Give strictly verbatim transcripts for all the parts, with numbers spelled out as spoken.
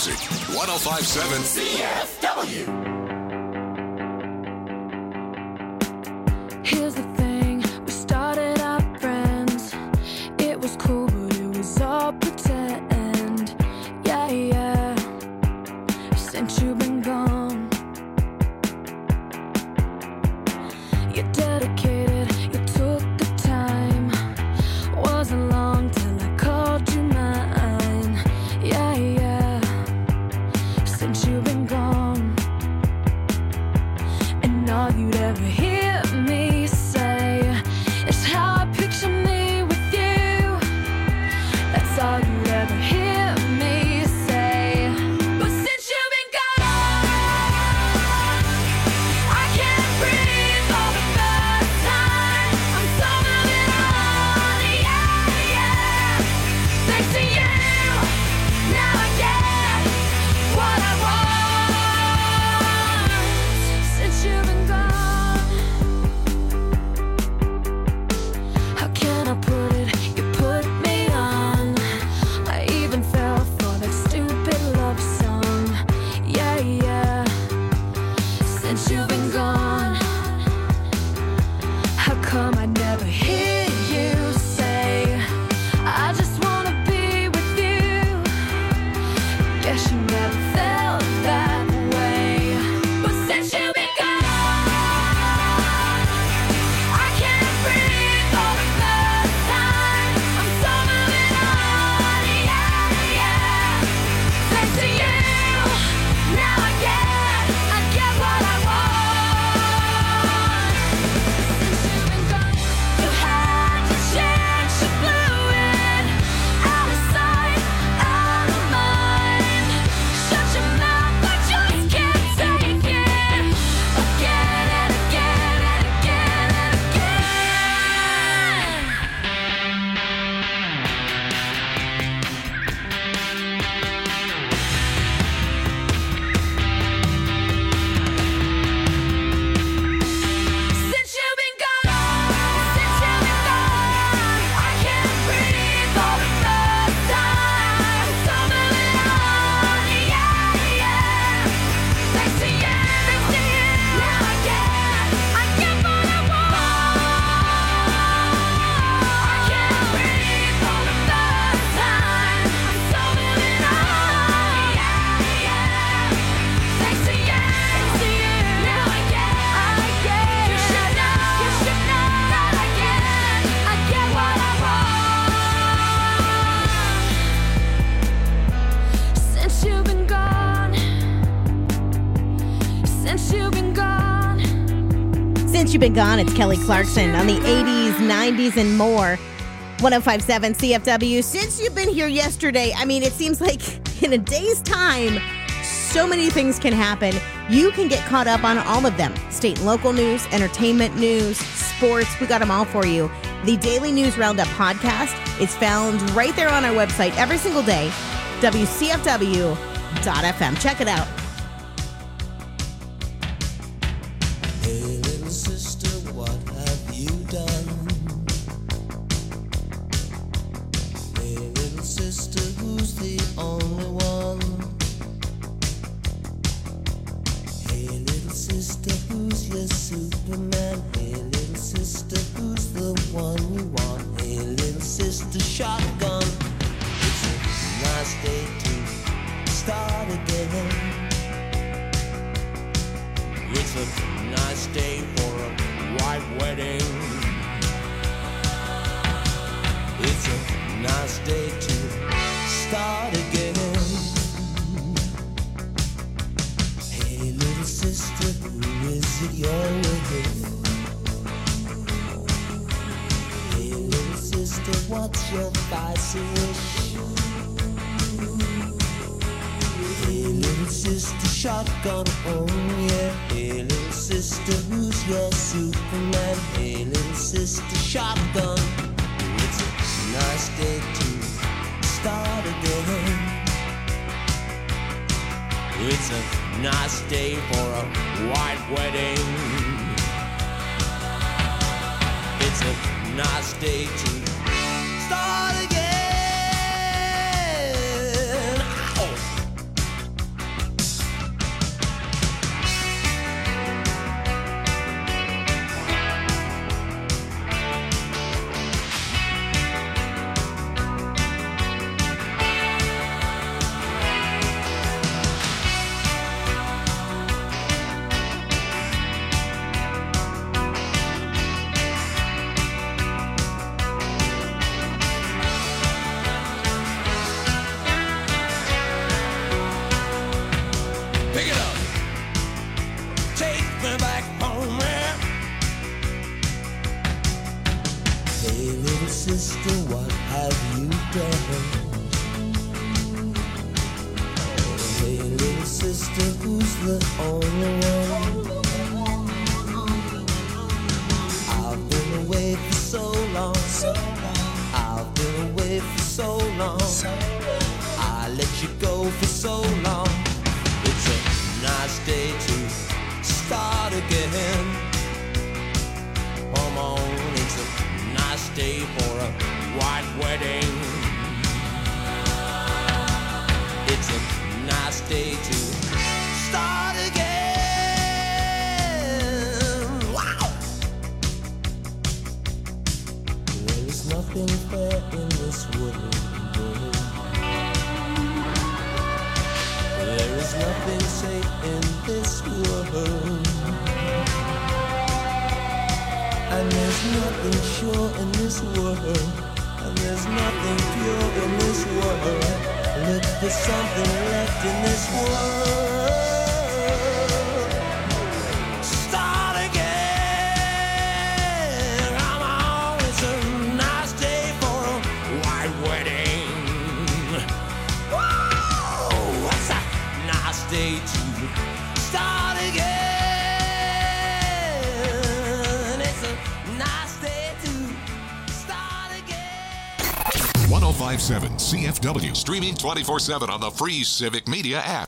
music. one oh five point seven C F W. Here's the thing, we started out friends. It was cool, but it was all pretend. Yeah, yeah. Since you've been gone, you're dedicated, you took the time. Wasn't long till I called you mine. Yeah, yeah. Since you've been gone, and all you'd ever hear me say is how I picture me with you. That's all you'd ever hear me say. But since you've been gone, I can't breathe for the first time. I'm so moving on, yeah, yeah. Thanks to you, now I get what I want. Since you've been gone, how can I put it? You put me on. I even fell for that stupid love song. Yeah, yeah. Since you've been gone, how come I never hear you say, I just wanna be with you? Guess you never felt that way. But since you've been gone, I can't breathe for the first time. I'm so moving on, yeah, yeah. Thanks to you, now I get, I get what I want. Since you've been gone, you had your chance, you blew it. Out of sight, out of mind. Shut your mouth, I just can't take it. Again and again and again and again. Since you've been gone, since you've been gone, I can't breathe for the first time. So moving on, yeah, yeah. Thanks to you, thanks to you, now I get, I get what I want. I can't breathe for the first time. I'm so moving on, yeah, yeah. Thanks to you, thanks to you, now I get, I get. You should know, you should know that I get, I get what I want. Since you've been gone, since you've been gone. Since you've been gone, it's Kelly Clarkson on the eighties, nineties, and more. one oh five point seven C F W. Since you've been here yesterday, I mean, it seems like in a day's time, so many things can happen. You can get caught up on all of them. State and local news, entertainment news, sports. We got them all for you. The Daily News Roundup podcast is found right there on our website every single day, W C F W dot F M. Check it out. Hey, little sister, what have you done? Hey, little sister, who's the only one? Hey, little sister, who's your Superman? Hey, little sister, who's the one you want? Hey, little sister, shotgun. It's a nice day to start again. It's a nice day for a white wedding. It's a nice day to start again. Hey, little sister, who is it you're with? Hey, little sister, what's your vice wish? Hey, little sister, shotgun, oh yeah. Hey, little sister, who's your Superman? Hey, little sister, shotgun. It's a nice day to start again. It's a nice day for a white wedding. It's a nice day to start again. Ow. Hey, little sister, what have you done? Hey, little sister, who's the only one? I've been away for so long. I've been away for so long. I let you go for so long. It's a nice day to start again. Come on, it's a nice day for a white wedding. It's a nice day to start again. Wow! There is nothing fair in this world. There is nothing safe in this world. And there's nothing sure in this world. And there's nothing pure in this world. Look for something left in this world. Start again. Come on, it's a nice day for a white wedding. Whoa, it's a nice day to start again. It's a nice day to start again. one oh five point seven C F W. Streaming twenty-four seven on the free Civic Media app.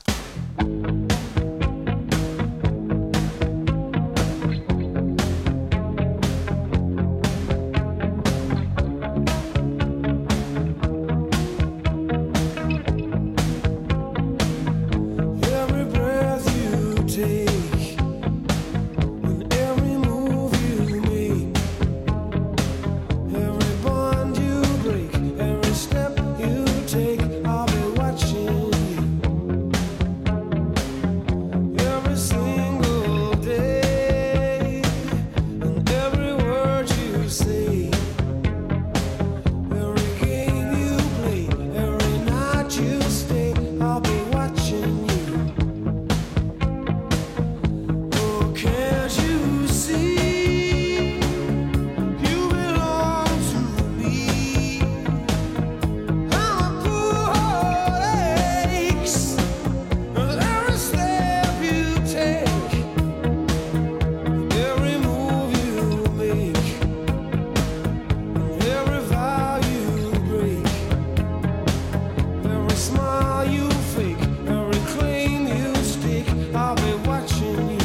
Every breath you take, and every move you make, every bond you break, every step you take, I'll be watching you. Every single day, and every word you say, every game you play, every night you stay, I'll be watching you. Oh, can't you see? You belong to me. I'm a poor heart aches with every step you take, every move you make, every vow you break, every smile you fake, every claim you stake, I'll be watching you.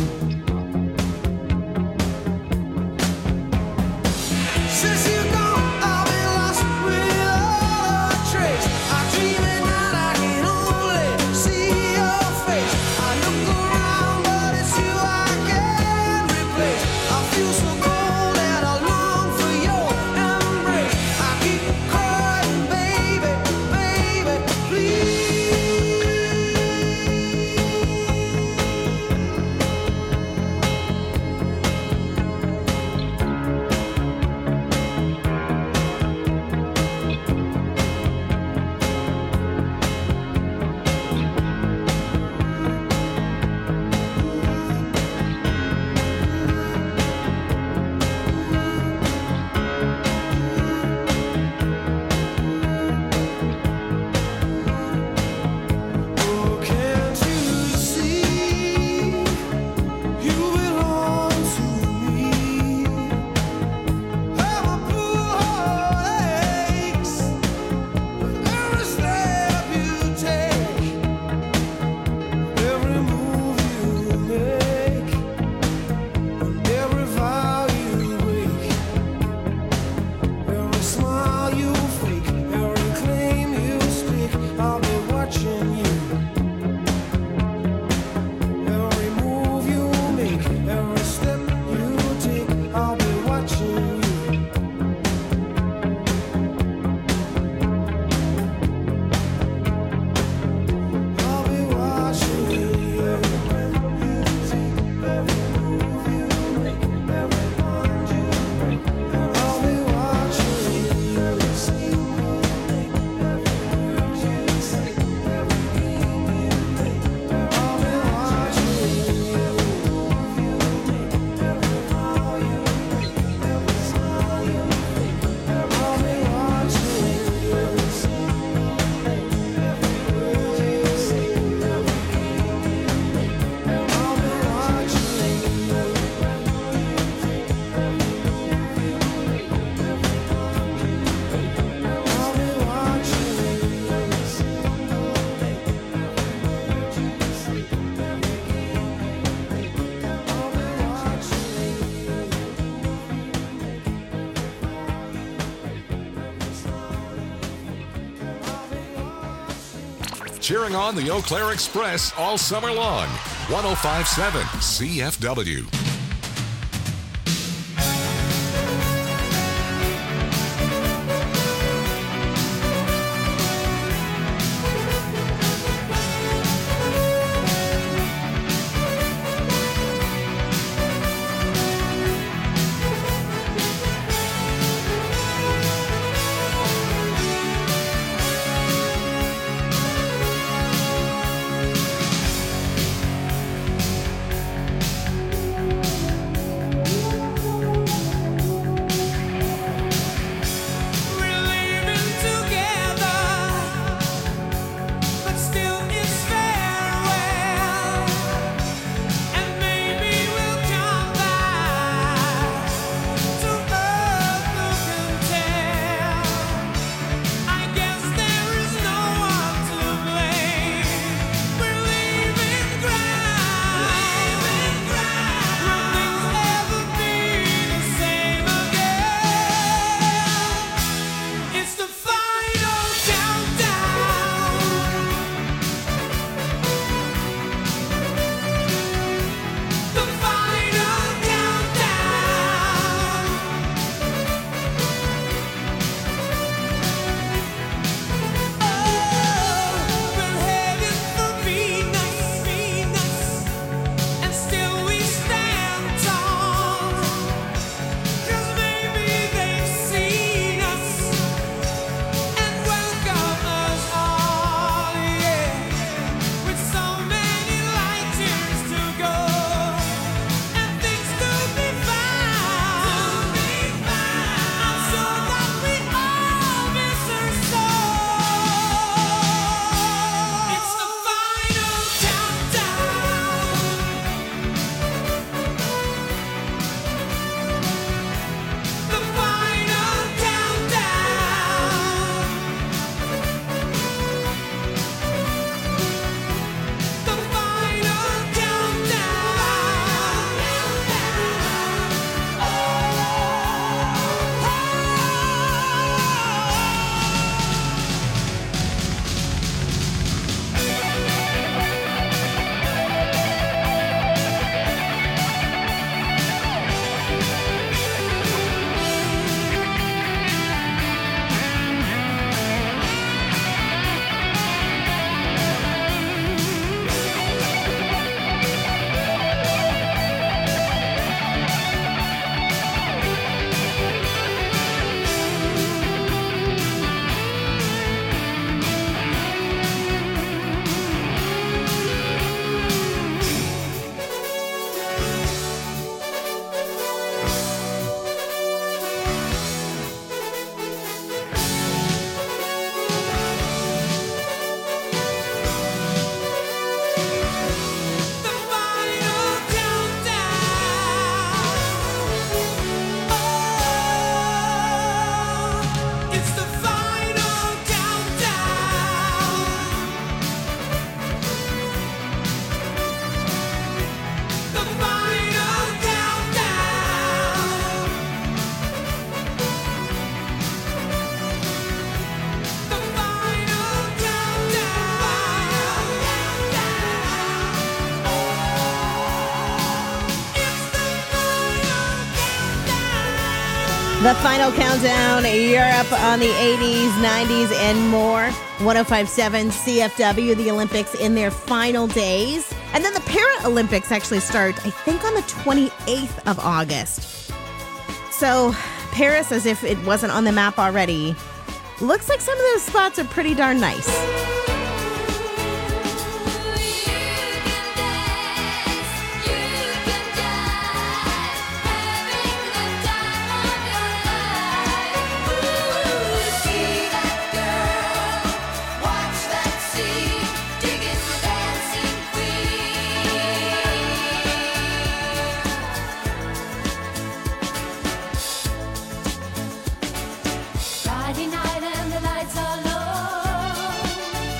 Since you're gone, I've been lost without a trace. I dream at night, I can only see your face. I look around, but it's you I can't replace. I feel so cold and I long for your embrace. I keep crying, baby, baby, please. cheering on the Eau Claire Express all summer long. one oh five point seven C F W. The final countdown, Europe on the eighties, nineties, and more. one oh five point seven C F W, the Olympics in their final days. And then the Paralympics actually start, I think, on the twenty-eighth of August. So Paris, as if it wasn't on the map already, looks like some of those spots are pretty darn nice. Friday night and the lights are low.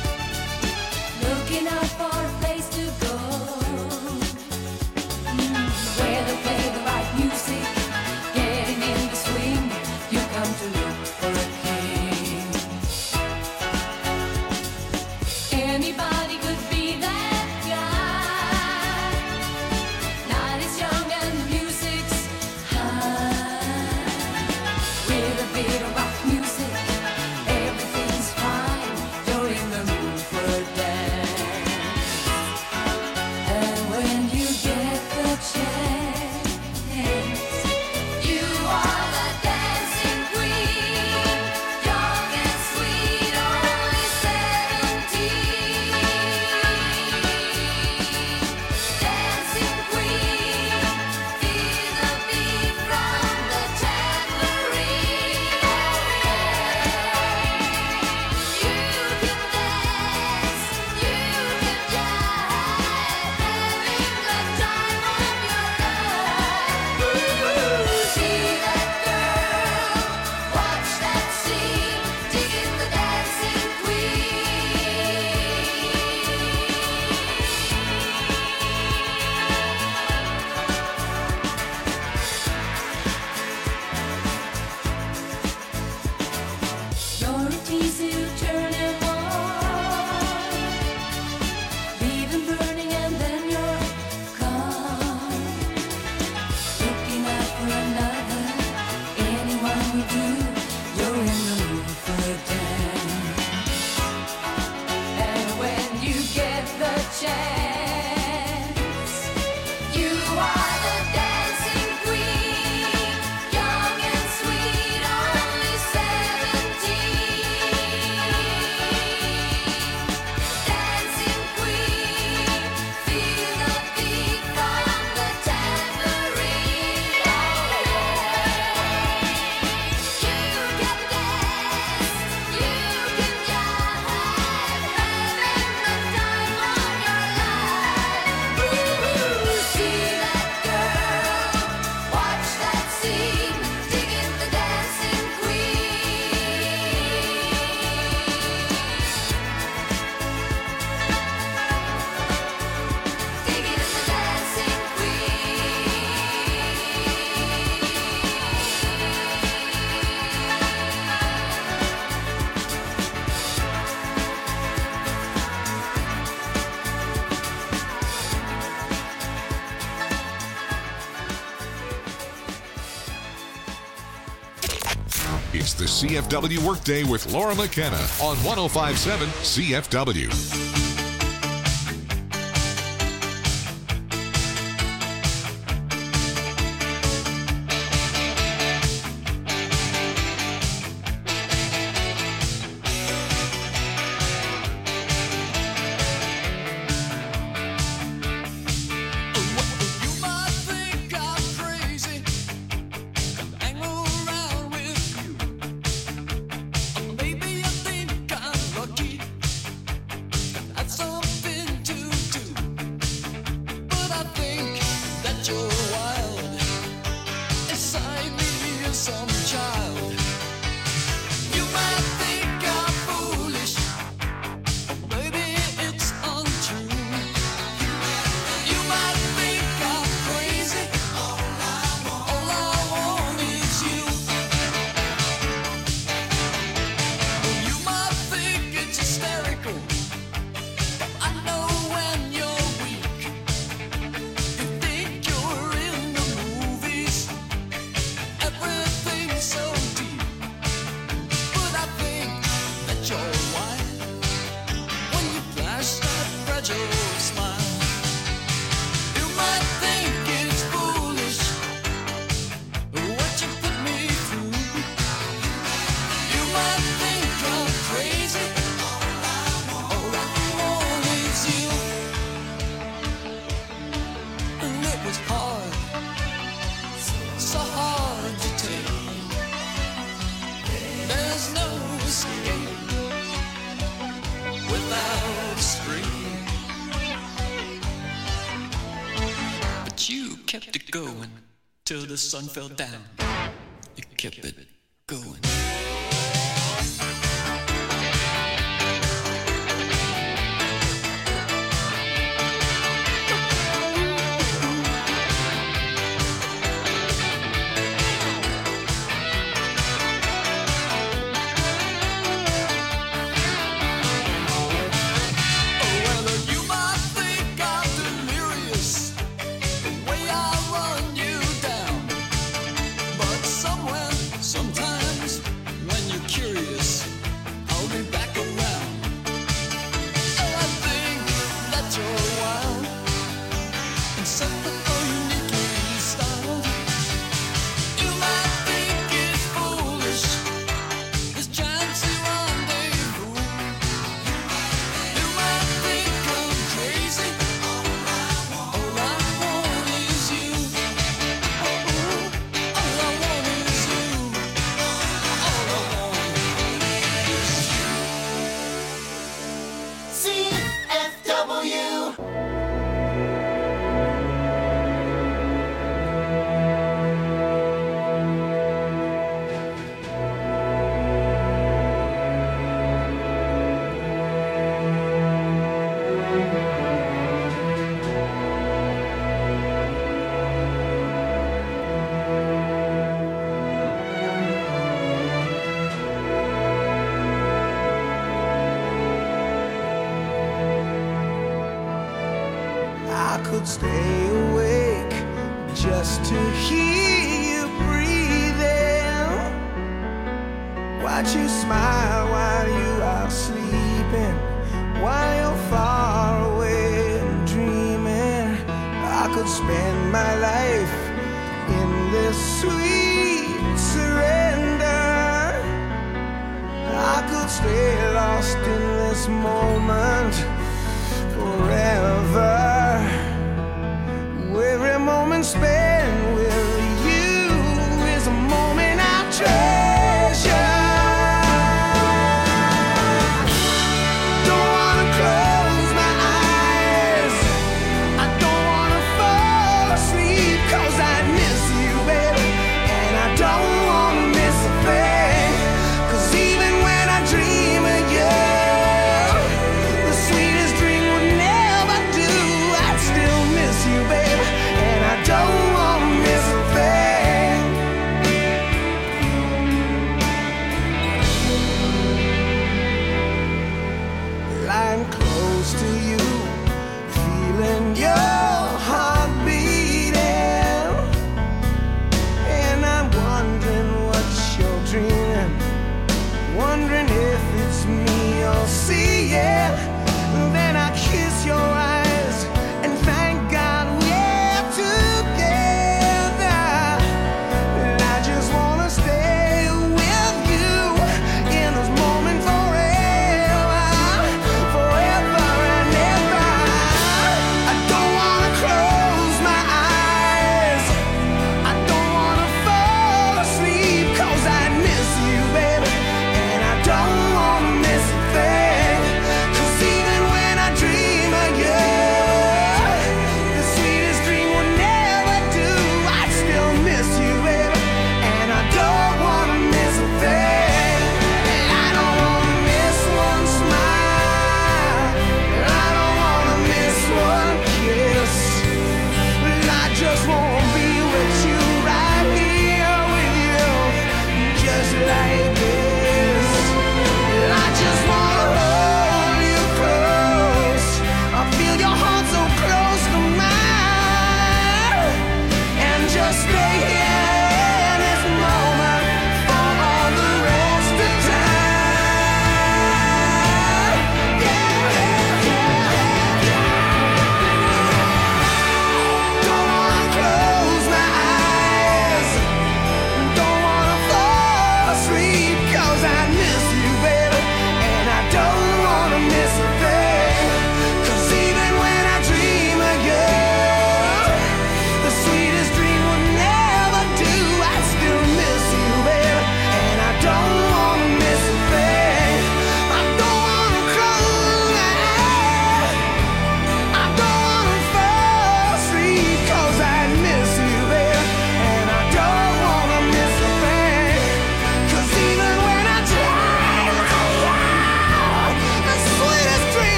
It's the C F W Workday with Laura McKenna on one oh five point seven C F W. Kept it going till the sun fell down. You kept it going. Could stay awake just to hear you breathing. Watch you smile while you are sleeping, while you're far away and dreaming. I could spend my life in this sweet surrender. I could stay lost in this moment forever. Every moment spent with you is a moment I treasure. Don't wanna close my eyes, I don't wanna fall asleep, 'cause I miss you, baby, and I don't wanna miss a thing. 'Cause even when I dream of you, the sweetest dream would never do.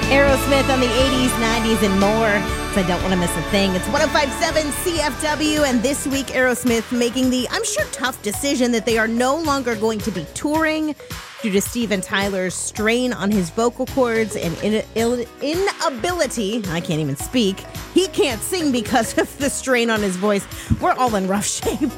Aerosmith on the eighties, nineties, and more. So I don't want to miss a thing. It's one oh five point seven C F W, and this week Aerosmith making the, I'm sure, tough decision that they are no longer going to be touring due to Steven Tyler's strain on his vocal cords and in, in, inability. I can't even speak. He can't sing because of the strain on his voice. We're all in rough shape.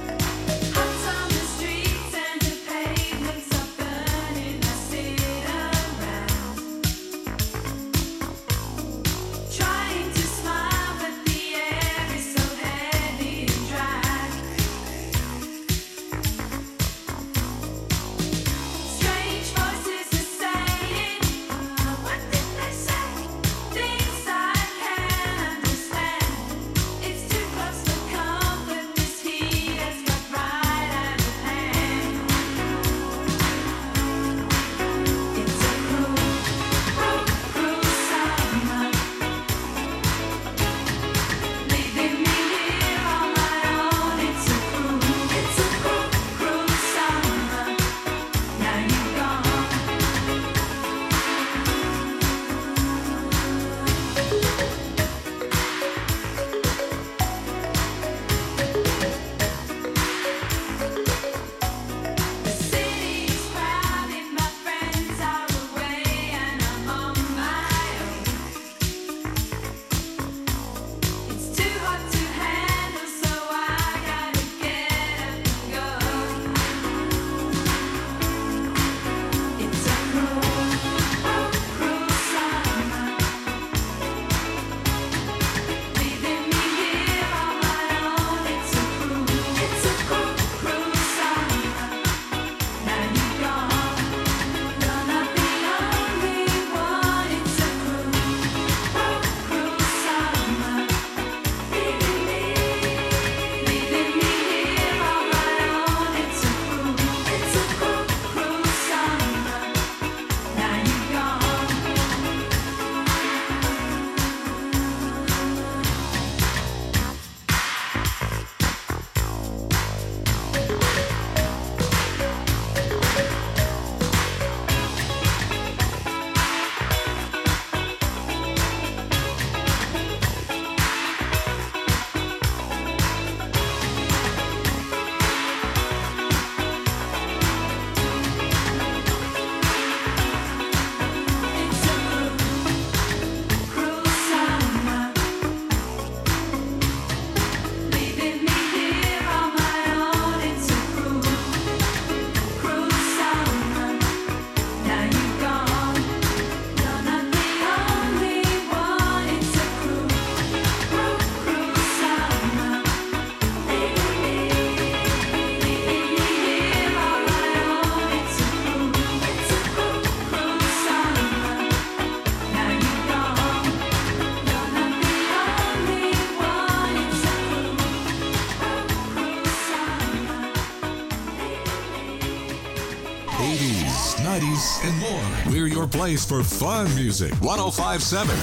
eighties, nineties, and more. We're your place for fun music. one oh five point seven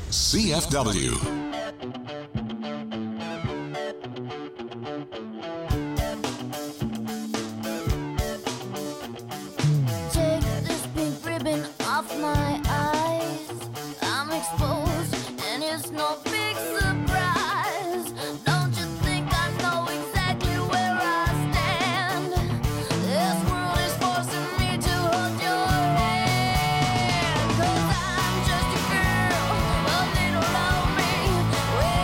C F W. Take this pink ribbon off my eyes. I'm exposed, and it's no big surprise. Don't you think I know exactly where I stand? This world is forcing me to hold your hand. 'Cause I'm just a girl, a little lonely,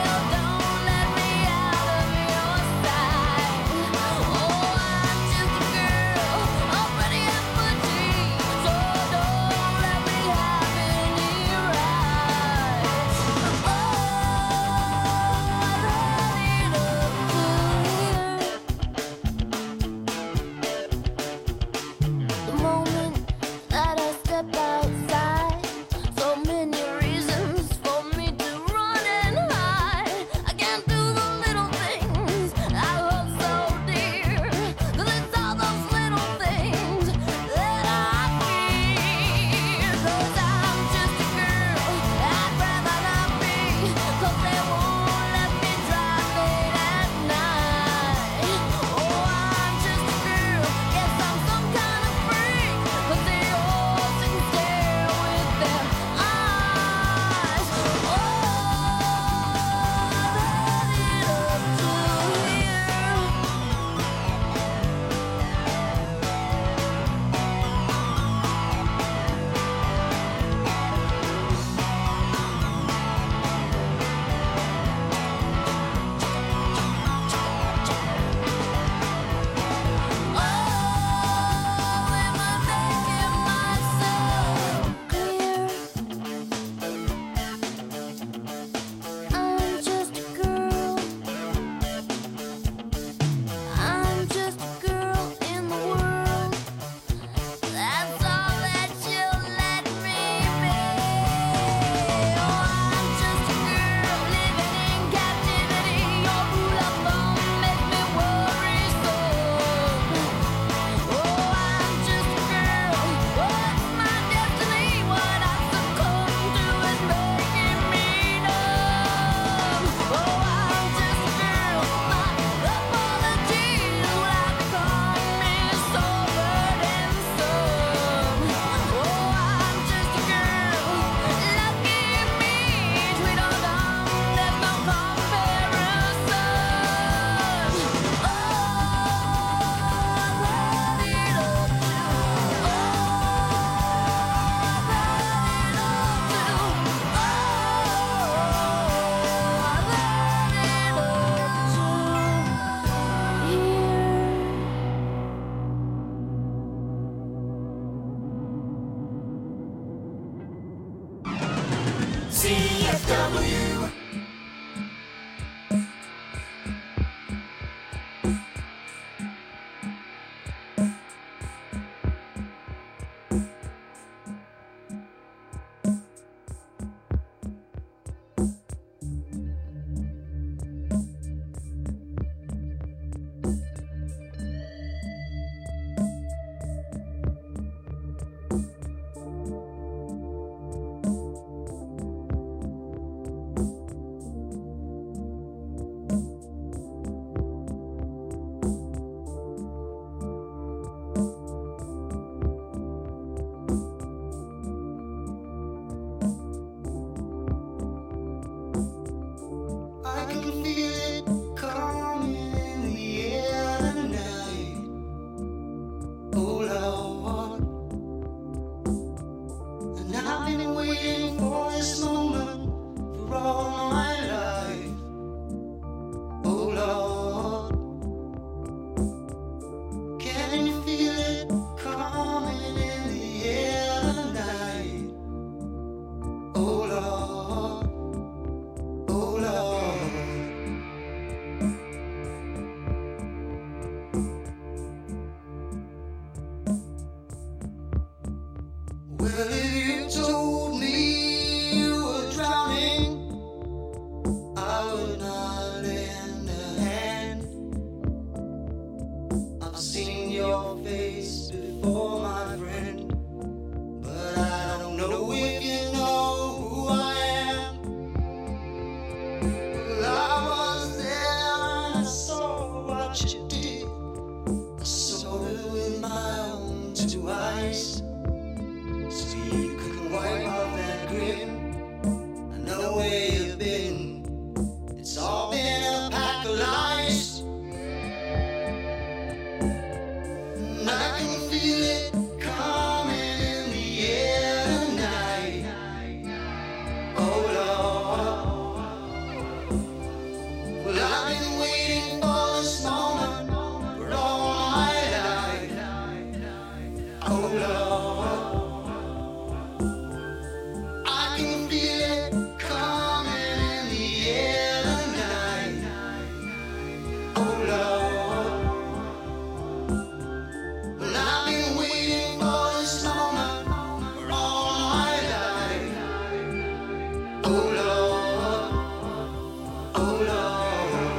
Well, if you told me you were drowning, I would not lend a hand. I've seen your face before, my friend, but I don't know if you know who I am. Well, I was there and I saw what you did. I saw it with my own two eyes. So you can wipe off that grin. I know where you've been. It's all been a pack of lies. And I can feel it coming in the air tonight. Oh Lord. Well, I've been waiting for this moment for all my life. Oh Lord. I can feel it coming in the air tonight. Oh Lord. Well, I've been waiting for this moment for all my life. Oh Lord. Oh Lord.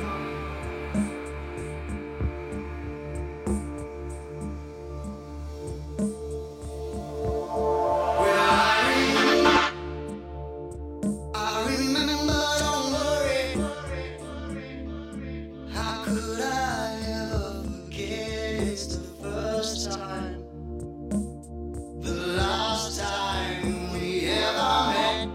Well, I remember, I remember, don't worry. How could I ever forget? It's the first time, the last time we ever met.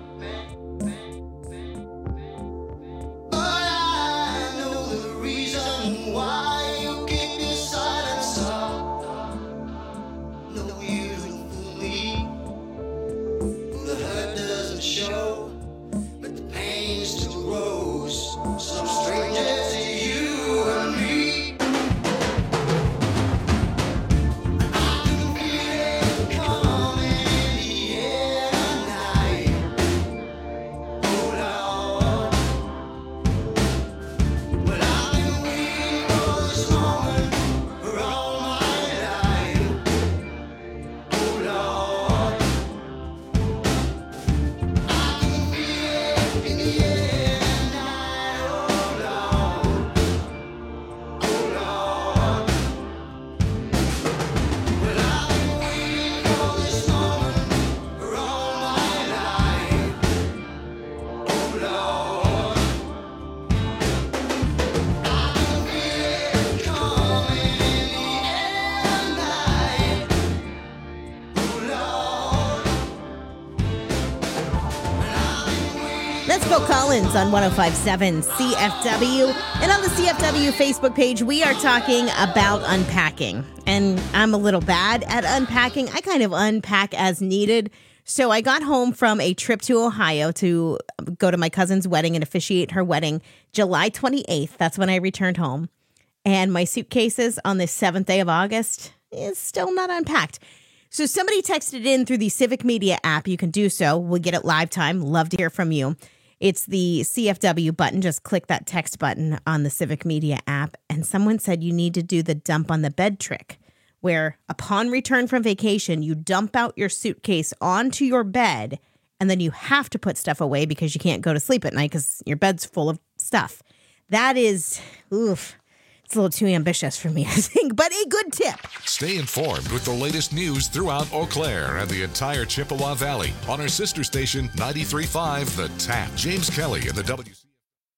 But I know the reason why you keep your silence up. No, you don't fool me. The hurt doesn't show, but the pain still grows. Some stranger to you and me. I can feel it coming in the air tonight. Oh Lord. Well, I've been waiting for this moment for all my life. Oh Lord. I can feel it in the air tonight. Oh Lord. Oh Lord. Well, I've been waiting for this moment for all my life. Oh Lord. I can feel it coming in the air tonight. Oh Lord. That's Phil Collins on one oh five point seven C F W. And on the C F W Facebook page, we are talking about unpacking. And I'm a little bad at unpacking. I kind of unpack as needed. So I got home from a trip to Ohio to go to my cousin's wedding and officiate her wedding July twenty-eighth. That's when I returned home. And my suitcases on the seventh day of August is still not unpacked. So somebody texted in through the Civic Media app. You can do so. We'll get it live time. Love to hear from you. It's the C F W button. Just click that text button on the Civic Media app. And someone said you need to do the dump on the bed trick, where upon return from vacation, you dump out your suitcase onto your bed, and then you have to put stuff away because you can't go to sleep at night because your bed's full of stuff. That is, oof, it's a little too ambitious for me, I think, but a good tip. Stay informed with the latest news throughout Eau Claire and the entire Chippewa Valley on our sister station ninety-three point five The Tap. James Kelly in the W C.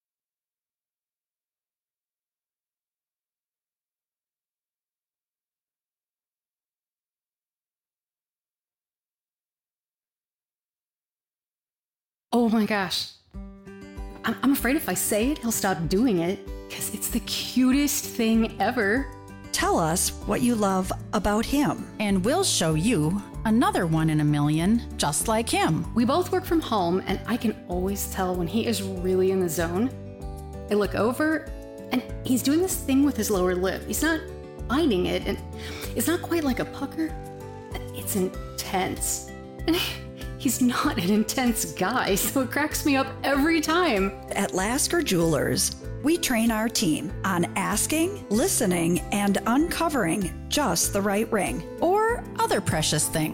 Oh my gosh. I'm, I'm afraid if I say it, he'll stop doing it because it's the cutest thing ever. Tell us what you love about him. And we'll show you another one in a million just like him. We both work from home, and I can always tell when he is really in the zone. I look over, and he's doing this thing with his lower lip. He's not biting it, and it's not quite like a pucker. It's intense. And he's not an intense guy, so it cracks me up every time. At Lasker Jewelers, we train our team on asking, listening, and uncovering just the right ring. Or other precious thing.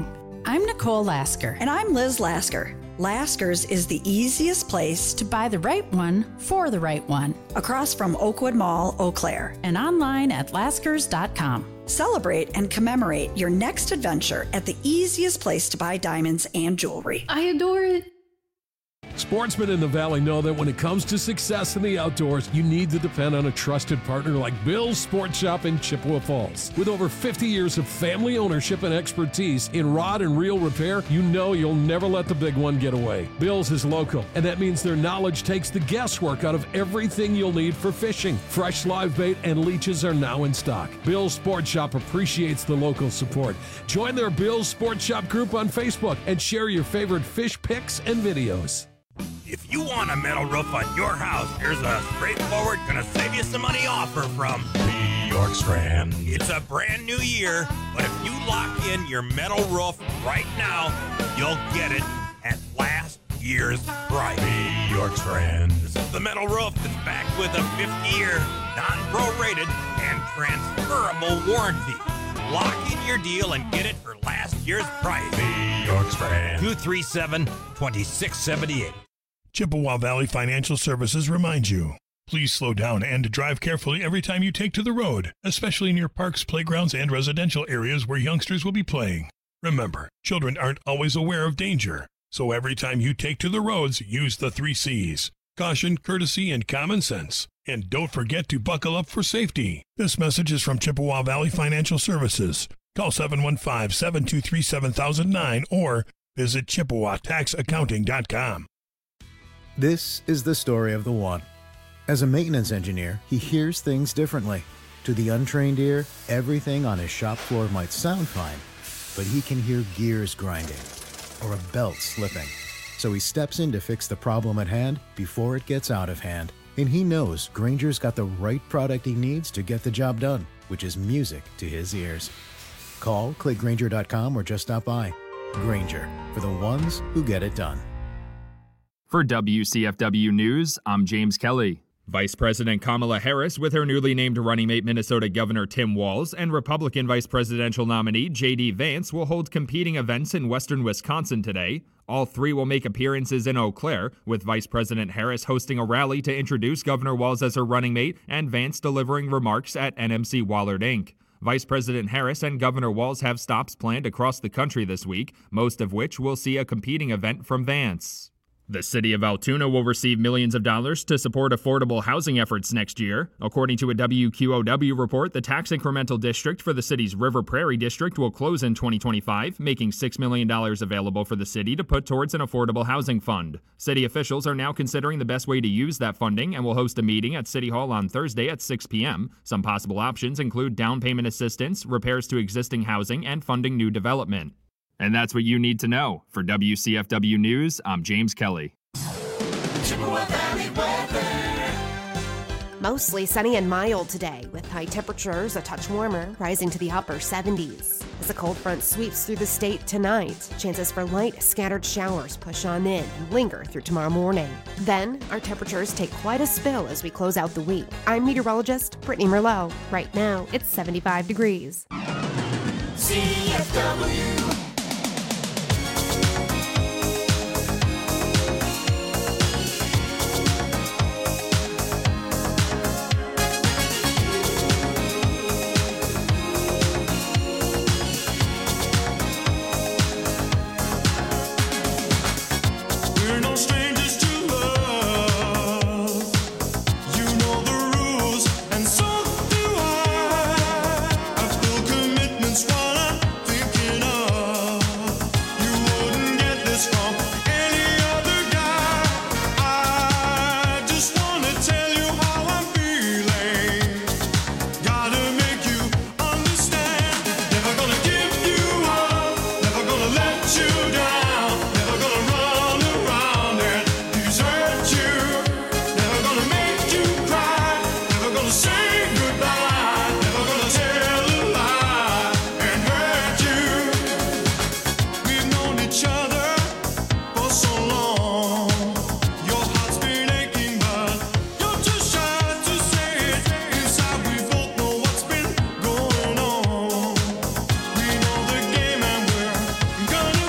I'm Nicole Lasker. And I'm Liz Lasker. Lasker's is the easiest place To buy the right one for the right one. across from Oakwood Mall, Eau Claire. And online at laskers dot com. Celebrate and commemorate your next adventure at the easiest place to buy diamonds and jewelry. I adore it. Sportsmen in the Valley know that when it comes to success in the outdoors, you need to depend on a trusted partner like Bill's Sports Shop in Chippewa Falls. With over fifty years of family ownership and expertise in rod and reel repair, you know you'll never let the big one get away. Bill's is local, and that means their knowledge takes the guesswork out of everything you'll need for fishing. Fresh live bait and leeches are now in stock. Bill's Sports Shop appreciates the local support. Join their Bill's Sports Shop group on Facebook and share your favorite fish pics and videos. If you want a metal roof on your house, here's a straightforward, gonna save you some money offer from Bjorkstrand. It's a brand new year, but if you lock in your metal roof right now, you'll get it at last year's price. Bjorkstrand. This is the metal roof that's backed with a fifty-year, non-prorated, and transferable warranty. Lock in your deal and get it for last year's price. Bjorkstrand. two three seven, two six seven eight. Chippewa Valley Financial Services reminds you, please slow down and drive carefully every time you take to the road, especially near parks, playgrounds, and residential areas where youngsters will be playing. Remember, children aren't always aware of danger, so every time you take to the roads, use the three C's: caution, courtesy, and common sense. And don't forget to buckle up for safety. This message is from Chippewa Valley Financial Services. Call seven one five, seven two three, seven thousand nine or visit Chippewa Tax Accounting dot com. This is the story of the one. As a maintenance engineer, he hears things differently. To the untrained ear, everything on his shop floor might sound fine, but he can hear gears grinding or a belt slipping. So he steps in to fix the problem at hand before it gets out of hand. And he knows Grainger's got the right product he needs to get the job done, which is music to his ears. Call, click Grainger dot com, or just stop by. Grainger, for the ones who get it done. For W C F W News, I'm James Kelly. Vice President Kamala Harris, with her newly named running mate Minnesota Governor Tim Walz and Republican Vice Presidential nominee J D Vance will hold competing events in western Wisconsin today. All three will make appearances in Eau Claire, with Vice President Harris hosting a rally to introduce Governor Walz as her running mate and Vance delivering remarks at N M C Wallard Incorporated. Vice President Harris and Governor Walz have stops planned across the country this week, most of which will see a competing event from Vance. The city of Altoona will receive millions of dollars to support affordable housing efforts next year. According to a W Q O W report, the tax incremental district for the city's River Prairie district will close in twenty twenty-five, making six million dollars available for the city to put towards an affordable housing fund. City officials are now considering the best way to use that funding and will host a meeting at City Hall on Thursday at six p.m. Some possible options include down payment assistance, repairs to existing housing, and funding new development. And that's what you need to know. For W C F W News, I'm James Kelly. Chippewa Valley weather. Mostly sunny and mild today, with high temperatures a touch warmer, rising to the upper seventies. As the cold front sweeps through the state tonight, chances for light, scattered showers push on in and linger through tomorrow morning. Then, our temperatures take quite a spill as we close out the week. I'm meteorologist Brittany Merlot. Right now, it's seventy-five degrees. C F W. Gonna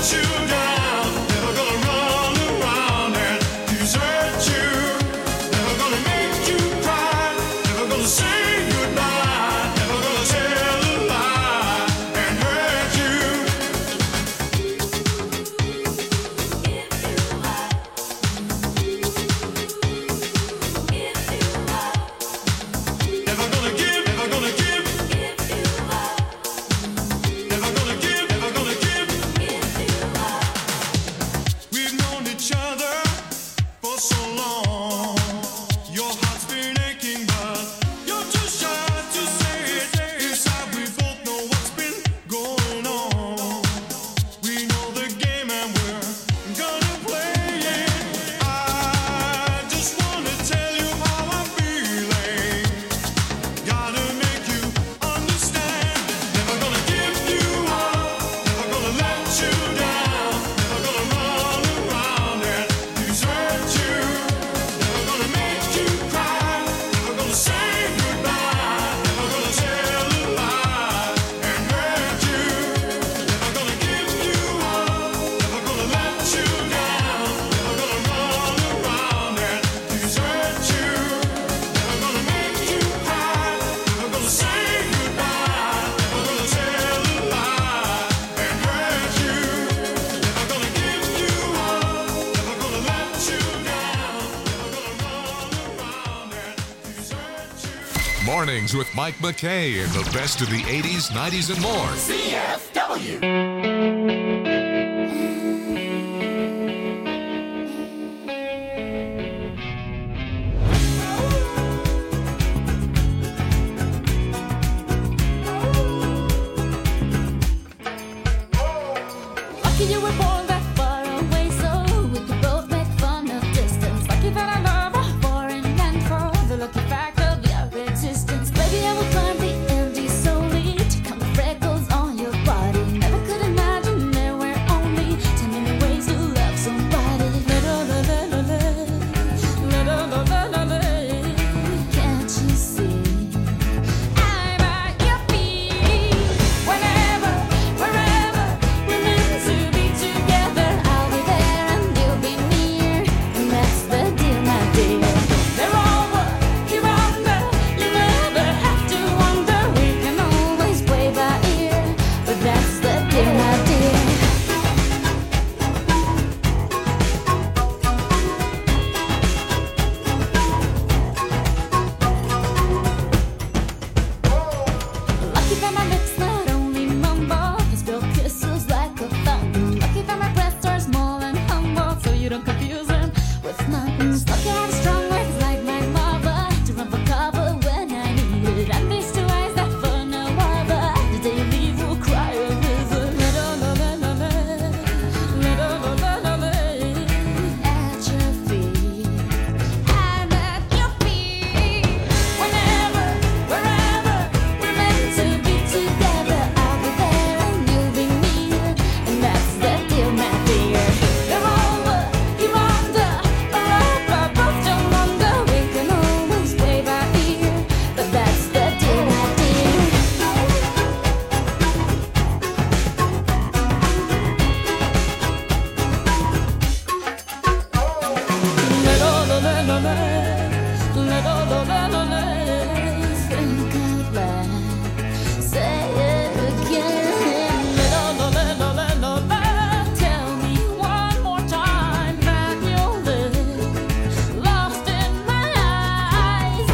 Mornings with Mike McKay and the best of the eighties, nineties, and more. C F W. Lucky you were born that far away, so we could both make fun of distance. Lucky that I love her for and for the lucky fact of your existence. Baby, I will climb the Andes solely to count the freckles on your body. Never could imagine there were only ten million ways to love somebody. Can't you see? I'm at your feet. Whenever, wherever we're meant to be together, I'll be there and you'll be near, and that's the deal, my dear. They're over, you're under, you never have to wonder. We can always play by ear, but that's the deal, my dear. Lucky that my lips not only mumble, they spill kisses like a fountain. Lucky that my breasts are small and humble, so you don't confuse them with mountains. Lucky I have strong words like my mother to run for cover when I need it. And these two eyes that for no other, the day you leave will cry a river. At your feet, I'm at your feet. Whenever, wherever we're meant to be together, I'll be there and you'll be near, and that's the deal, my dear. They're over, you're under, forever, both don't wonder. We can always play by ear, but that's the deal, my dear. Think out loud, say it again. Tell me one more time that you'll live lost in my eyes.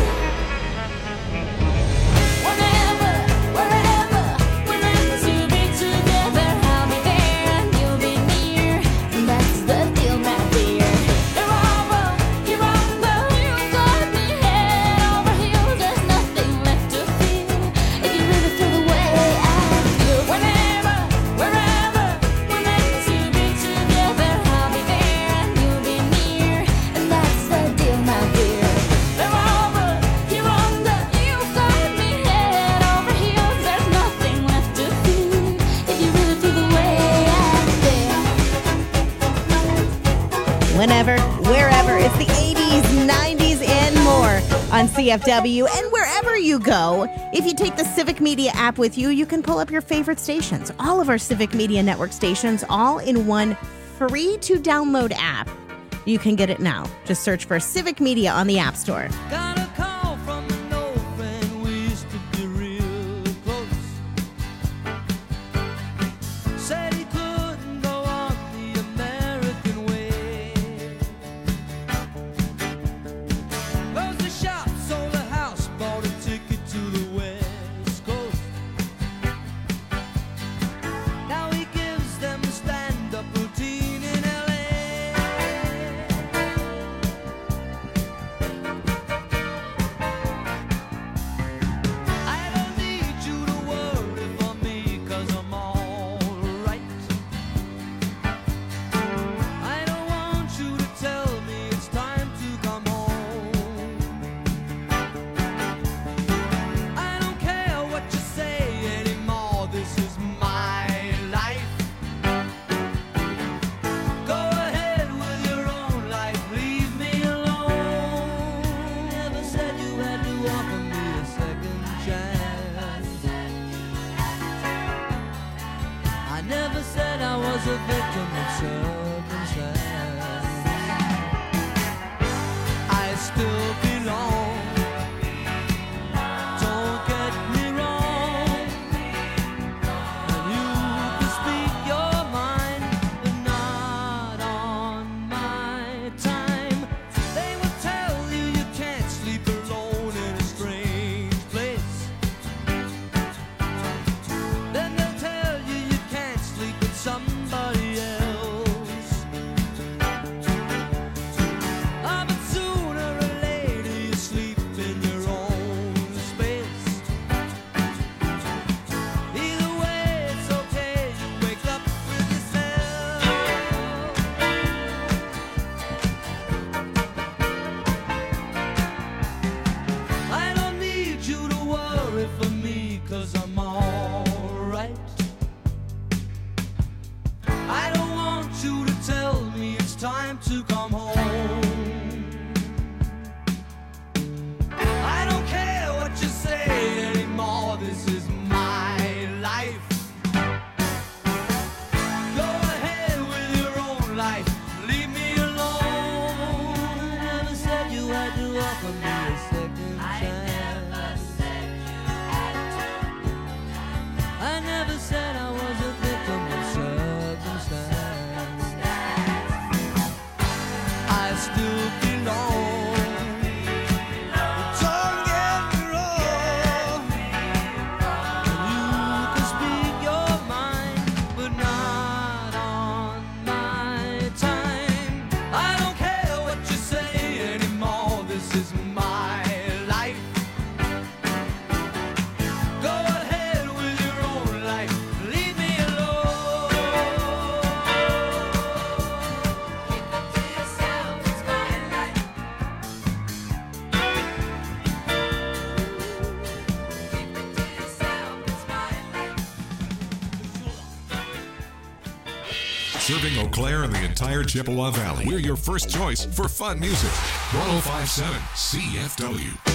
Whenever, wherever we're meant to be together, I'll be there and you'll be near, and that's the deal, my dear. They're over, you're under, you got me head over heels. There's nothing left to feel if you really feel the way I feel. Whenever, wherever we're meant to be together, I'll be there and you'll be near, and that's the deal, my dear. They're over, you're under, you got me head over heels. There's nothing left to feel if you really feel the way I feel. Whenever, wherever. It's the eighties, nineties, and more. more on C F W and wherever you go. If you take the Civic Media app with you, you can pull up your favorite stations. All of our Civic Media Network stations, all in one free-to-download app. You can get it now. Just search for Civic Media on the App Store. Got a call from an old friend, we used to be real close. Said he couldn't go on the American way. Closed the shop, sold a house, bought a ticket to the West Coast. Now he gives them a stand-up routine in L A. I don't need you to worry for me, 'cause I'm all right. I don't want you to tell me it's time to come home. I don't care what you say anymore, this is my life. Go ahead with your own life, leave me alone. Never said you had to offer me a second chance. I never said I was a victim of circumstance. I still belong. Don't get me wrong. And you can speak your mind, but not on my time. They will tell you you can't sleep alone in a strange place. Then they'll tell you you can't sleep with somebody else. Ah, but sooner or later you sleep in your own space. Either way, it's okay, you wake up with yourself. I don't need you to worry for me, 'cause I'm alright. I don't want you to tell me it's time to come home. I don't care what you say anymore, this is my life. Go ahead with your own life, leave me alone. Never said you had to offer me a second chance. I never said I was a victim of circumstance. I still belong. Don't get me wrong. You can speak your mind, but not on my time. I don't care what you say anymore, this is my life. Go ahead with your own life, leave me alone. Keep it to yourself, it's my life. Keep it to yourself, it's my life. Serving Eau Claire and the entire Chippewa Valley. We're your first choice for fun music. one oh five point seven C F W.